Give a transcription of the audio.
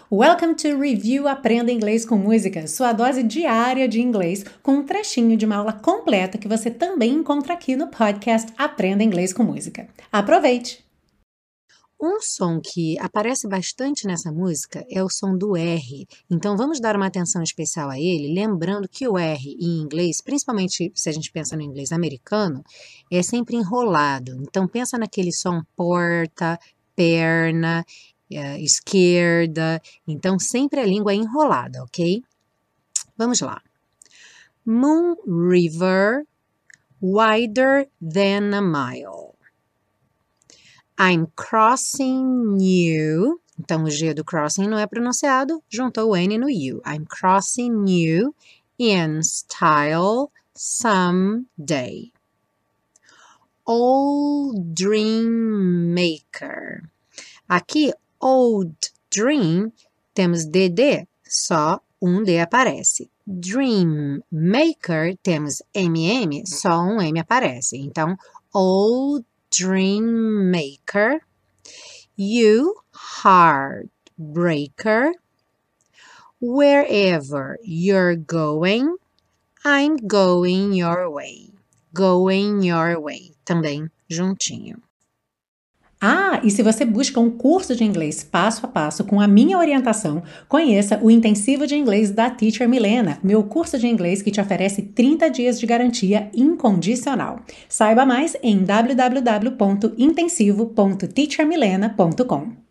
Welcome to Review Aprenda Inglês com Música, sua dose diária de inglês, com um trechinho de uma aula completa que você também encontra aqui no podcast Aprenda Inglês com Música. Aproveite! Um som que aparece bastante nessa música é o som do R. Então vamos dar uma atenção especial a ele, lembrando que o R em inglês, principalmente se a gente pensa no inglês americano, é sempre enrolado. Então pensa naquele som porta, perna, esquerda. Então sempre a língua é enrolada, ok? Vamos lá. Moon River, wider than a mile. I'm crossing you. Então, o G do crossing não é pronunciado, juntou o N no you. I'm crossing you in style someday. Old Dream Maker. Aqui, Old Dream, temos DD, só um D aparece. Dream Maker, temos MM, só um M aparece. Então, Old Dream Maker, you heartbreaker, wherever you're going, I'm going your way. Going your way, também juntinho. E se você busca um curso de inglês passo a passo com a minha orientação, conheça o Intensivo de Inglês da Teacher Milena, meu curso de inglês que te oferece 30 dias de garantia incondicional. Saiba mais em www.intensivo.teachermilena.com.